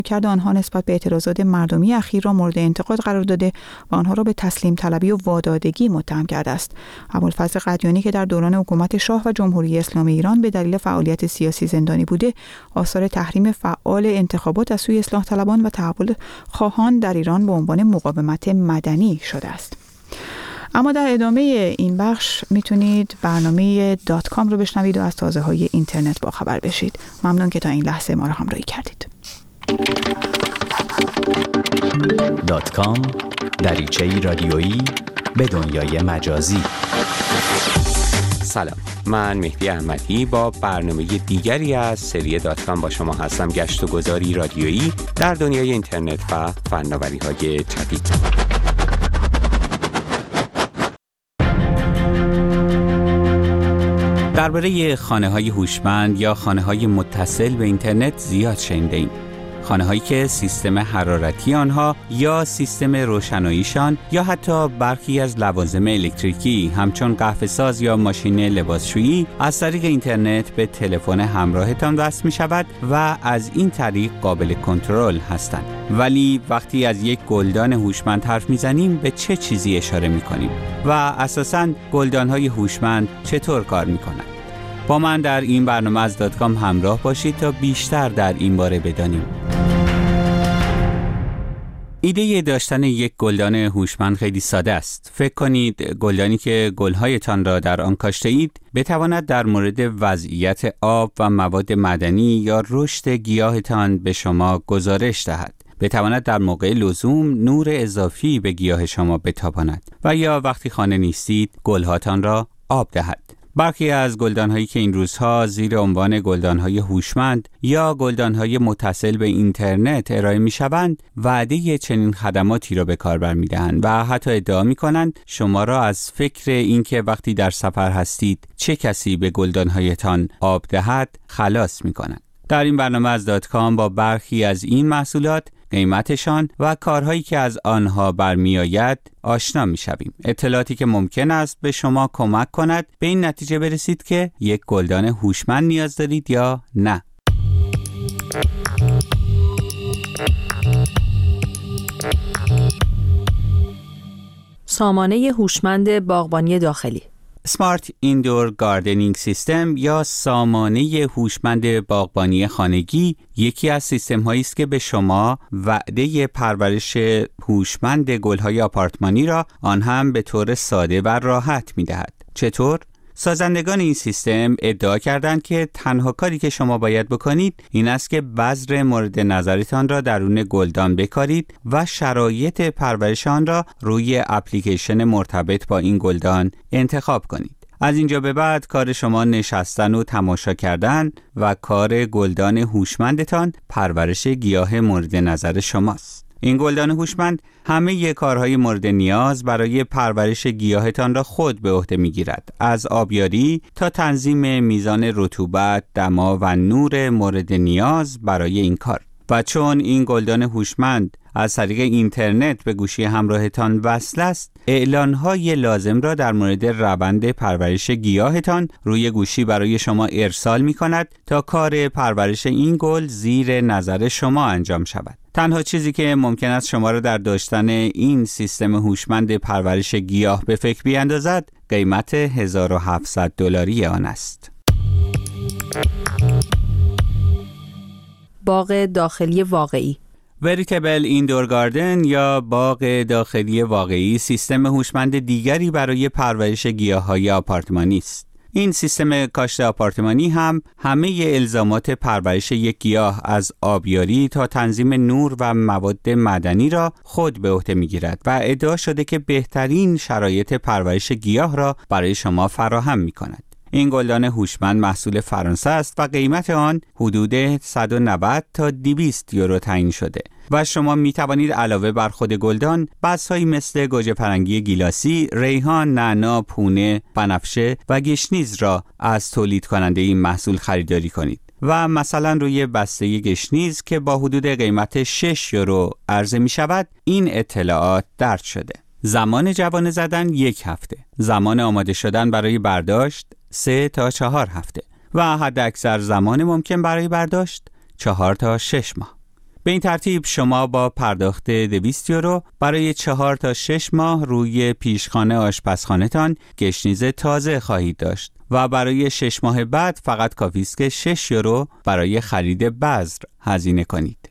کرده آنها نسبت به اعتراضات مردمی اخیر را مورد انتقاد قرار داده و آنها را به تسلیم طلبی و وادادگی متهم کرده است. ابوالفضل قدیانی که در دوران حکومت شاه و جمهوری اسلامی ایران به دلیل فعالیت سیاسی زندانی بوده، آثار تحریم فعال انتخابات از سوی اصلاح طلبان و تحول خواهان در ایران به عنوان مقاومت مدنی شده است. اما در ادامه این بخش میتونید برنامه .com رو بشنوید و از تازه‌های اینترنت با خبر بشید. ممنون که تا این لحظه ما رو همراهی کردید. .com دریچه‌ای رادیویی به دنیای مجازی. سلام، من مهدی احمدی با برنامه دیگری از سری .com با شما هستم. گشت و گذاری رادیویی در دنیای اینترنت و فناوری‌های جدید. درباره خانه‌های هوشمند یا خانه‌های متصل به اینترنت زیاد شنیده‌ایم. خانه‌هایی که سیستم حرارتی آنها یا سیستم روشناییشان یا حتی برخی از لوازم الکتریکی همچون قهوه‌ساز یا ماشین لباسشویی از طریق اینترنت به تلفن همراهتان وصل می‌شود و از این طریق قابل کنترل هستند. ولی وقتی از یک گلدان هوشمند حرف می‌زنیم به چه چیزی اشاره می‌کنیم و اساساً گلدان‌های هوشمند چطور کار می‌کنند؟ با من در این برنامه از .com همراه باشید تا بیشتر در این باره بدانیم. ایده داشتن یک گلدان هوشمند خیلی ساده است. فکر کنید گلدانی که گل‌هایتان را در آن کاشته اید بتواند در مورد وضعیت آب و مواد معدنی یا رشد گیاهتان به شما گزارش دهد. بتواند در موقع لزوم نور اضافی به گیاه شما بتاباند و یا وقتی خانه نیستید گل‌هاتان را آب دهد. برخی از گلدان‌هایی که این روزها زیر عنوان گلدان‌های هوشمند یا گلدان‌های متصل به اینترنت ارائه می‌شوند، وعده چنین خدماتی را به کار برمی‌دهند و حتی ادعا می‌کنند شما را از فکر اینکه وقتی در سفر هستید چه کسی به گلدان‌هایتان آب دهد خلاص می‌کنند. در این برنامه از .com با برخی از این محصولات، قیمتشان و کارهایی که از آنها برمیآید آشنا می‌شویم. اطلاعاتی که ممکن است به شما کمک کند به این نتیجه برسید که یک گلدان هوشمند نیاز دارید یا نه. سامانه هوشمند باغبانی داخلی Smart Indoor Gardening System یا سامانه هوشمند باغبانی خانگی یکی از سیستم‌هایی است که به شما وعده پرورش هوشمند گل‌های آپارتمانی را آن هم به طور ساده و راحت می‌دهد. چطور؟ سازندگان این سیستم ادعا کردند که تنها کاری که شما باید بکنید این است که بذر مورد نظرتان را درون گلدان بکارید و شرایط پرورش آن را روی اپلیکیشن مرتبط با این گلدان انتخاب کنید. از اینجا به بعد کار شما نشستن و تماشا کردن و کار گلدان هوشمندتان پرورش گیاه مورد نظر شماست. این گلدان هوشمند همه کارهای مورد نیاز برای پرورش گیاهتان را خود به عهده می‌گیرد، از آبیاری تا تنظیم میزان رطوبت، دما و نور مورد نیاز برای این کار. و چون این گلدان هوشمند از طریق اینترنت به گوشی همراهتان وصل است، اعلان‌های لازم را در مورد روند پرورش گیاهتان روی گوشی برای شما ارسال می‌کند تا کار پرورش این گل زیر نظر شما انجام شود. تنها چیزی که ممکن است شما را در داشتن این سیستم هوشمند پرورش گیاه به فکر بیاندازد، قیمت $1700 آن است. باغ داخلی واقعی وریتبل ایندور گاردن یا باغ داخلی واقعی سیستم هوشمند دیگری برای پرورش گیاه‌های آپارتمانی است. این سیستم کاشت آپارتمانی هم همه الزامات پرورش یک گیاه از آبیاری تا تنظیم نور و مواد معدنی را خود به عهده می‌گیرد و ادعا شده که بهترین شرایط پرورش گیاه را برای شما فراهم می‌کند. این گلدان هوشمند محصول فرانسه است و قیمت آن حدود 190 تا 200 یورو تعیین شده و شما می توانید علاوه بر خود گلدان بذرهایی مثل گوجه فرنگی گیلاسی، ریحان، نعنا، پونه، بنفشه و گشنیز را از تولید کننده این محصول خریداری کنید و مثلا روی بسته گشنیز که با حدود قیمت 6 یورو عرضه می شود این اطلاعات درج شده. زمان جوانه زدن 1 هفته، زمان آماده شدن برای برداشت 3 تا 4 هفته و حد اکثر زمان ممکن برای برداشت 4 تا 6 ماه. به این ترتیب شما با پرداخت 200 یورو برای 4 تا 6 ماه روی پیشخانه آشپزخانه‌تان گشنیز تازه خواهید داشت و برای 6 ماه بعد فقط کافی است که 6 یورو برای خرید بذر هزینه کنید.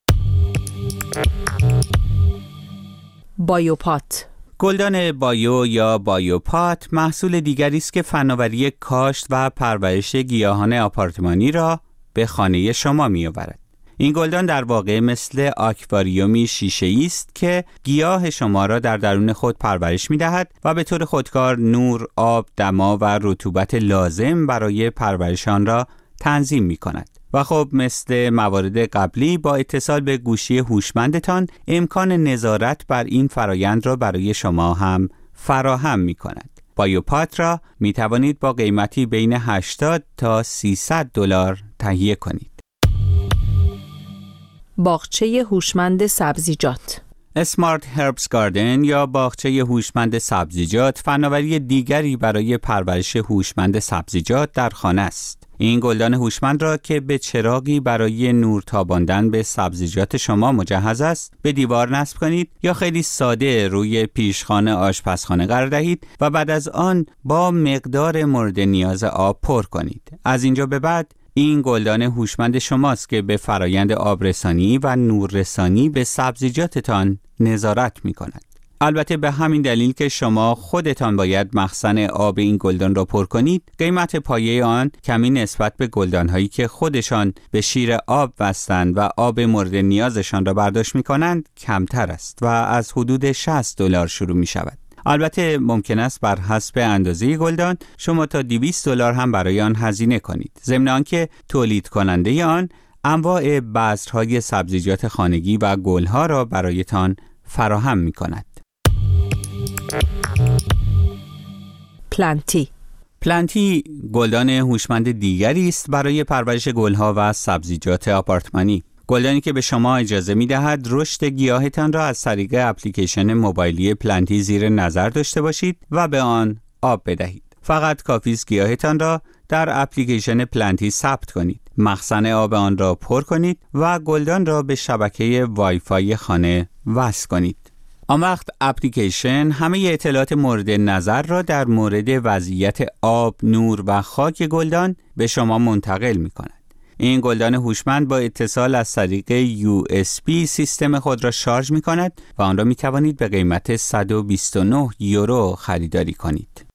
بایوپات. گلدان بایو یا بایوپات محصول دیگری است که فناوری کاشت و پرورش گیاهان آپارتمانی را به خانه شما می‌آورد. این گلدان در واقع مثل آکواریومی شیشه‌ای است که گیاه شما را در درون خود پرورش می‌دهد و به طور خودکار نور، آب، دما و رطوبت لازم برای پرورش آن را تنظیم می‌کند. و خب مثل موارد قبلی با اتصال به گوشی هوشمندتان امکان نظارت بر این فرایند را برای شما هم فراهم می‌کند. بایوپات را می‌توانید با قیمتی بین 80 تا 300 دلار تهیه کنید. باغچه هوشمند سبزیجات. اسمارت هربز گاردن یا باغچه هوشمند سبزیجات فناوری دیگری برای پرورش هوشمند سبزیجات در خانه است. این گلدان هوشمند را که به چراغی برای نور تاباندن به سبزیجات شما مجهز است، به دیوار نصب کنید یا خیلی ساده روی پیشخانه آشپزخانه قرار دهید و بعد از آن با مقدار مورد نیاز آب پر کنید. از اینجا به بعد این گلدان هوشمند شماست که به فرایند آبرسانی و نوررسانی به سبزیجاتتان نظارت می کند. البته به همین دلیل که شما خودتان باید مخزن آب این گلدان را پر کنید، قیمت پایه آن کمی نسبت به گلدان‌هایی که خودشان به شیر آب بستند و آب مورد نیازشان را برداشت می کنند کمتر است و از حدود 60 دلار شروع می شود. البته ممکن است بر حسب اندازه گلدان شما تا 200 دلار هم برای آن هزینه کنید. ضمن آنکه تولید کننده آن انواع بذرهای سبزیجات خانگی و گلها را برایتان فراهم می کند. پلانتی گلدان هوشمند دیگری است برای پرورش گلها و سبزیجات آپارتمانی. گلدانی که به شما اجازه می دهد رشد گیاهتان را از طریق اپلیکیشن موبایلی پلانتی زیر نظر داشته باشید و به آن آب بدهید. فقط کافی است گیاهتان را در اپلیکیشن پلانتی ثبت کنید، مخزن آب آن را پر کنید و گلدان را به شبکه وای فای خانه وصل کنید. آن وقت اپلیکیشن همه اطلاعات مورد نظر را در مورد وضعیت آب، نور و خاک گلدان به شما منتقل می کند. این گلدان هوشمند با اتصال از طریق USB سیستم خود را شارژ می کند و آن را می توانید به قیمت 129 یورو خریداری کنید.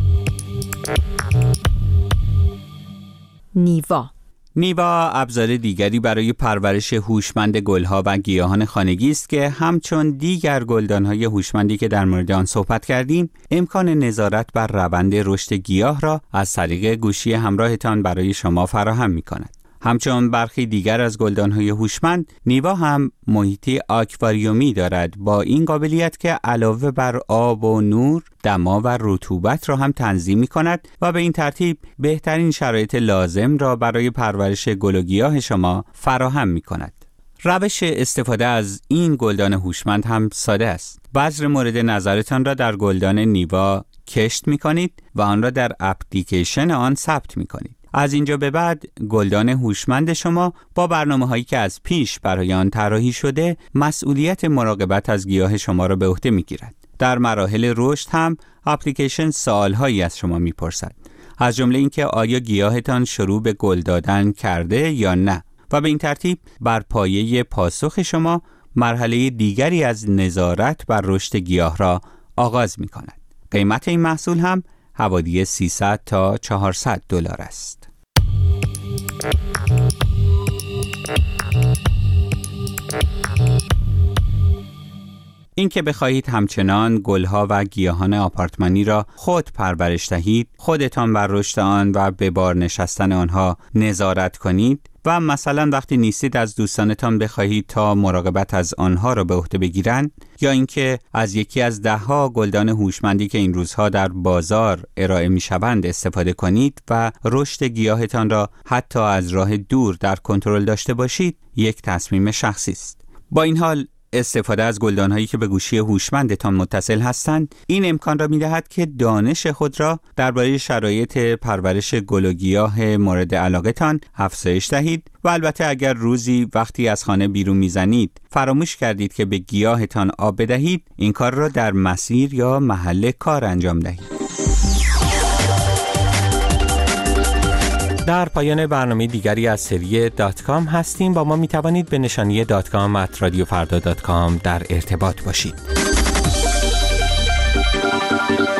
نیوا ابزار دیگری برای پرورش هوشمند گلها و گیاهان خانگی است که همچون دیگر گلدان‌های هوشمندی که در مورد آن صحبت کردیم، امکان نظارت بر روند رشد گیاه را از طریق گوشی همراهتان برای شما فراهم می‌کند. همچون برخی دیگر از گلدان‌های هوشمند، نیوا هم محیطی آکواریومی دارد با این قابلیت که علاوه بر آب و نور، دما و رطوبت را هم تنظیم می‌کند و به این ترتیب بهترین شرایط لازم را برای پرورش گل و گیاه شما فراهم می‌کند. روش استفاده از این گلدان هوشمند هم ساده است. بذر مورد نظرتان را در گلدان نیوا کشت می‌کنید و آن را در اپلیکیشن آن ثبت می‌کنید. از اینجا به بعد گلدان هوشمند شما با برنامه‌هایی که از پیش برای آن طراحی شده مسئولیت مراقبت از گیاه شما را به عهده می‌گیرد. در مراحل رشد هم اپلیکیشن سوال‌هایی از شما می‌پرسد، از جمله اینکه آیا گیاهتان شروع به گل دادن کرده یا نه، و به این ترتیب بر پایه پاسخ شما مرحله دیگری از نظارت بر رشد گیاه را آغاز می‌کند. قیمت این محصول هم حوالی 300 تا 400 دلار است. این که بخواهید همچنان گلها و گیاهان آپارتمانی را خود پرورش دهید، خودتان بر رشد آن و به بار نشستن آنها نظارت کنید و مثلا وقتی نیستید از دوستانتان بخواهید تا مراقبت از آنها را به عهده بگیرند، یا اینکه از یکی از 10 گلدان هوشمندی که این روزها در بازار ارائه می‌شوند استفاده کنید و رشد گیاهتان را حتی از راه دور در کنترل داشته باشید، یک تصمیم شخصی است. با این حال استفاده از گلدان‌هایی که به گوشی هوشمندتان متصل هستند این امکان را می‌دهد که دانش خود را درباره شرایط پرورش گل و گیاه مورد علاقه‌تان افزایش دهید و البته اگر روزی وقتی از خانه بیرون می‌زنید فراموش کردید که به گیاهتان آب بدهید، این کار را در مسیر یا محل کار انجام دهید. در پایان برنامه دیگری از سری .com هستیم. با ما می توانید به نشانی .com@radiofarda.com در ارتباط باشید.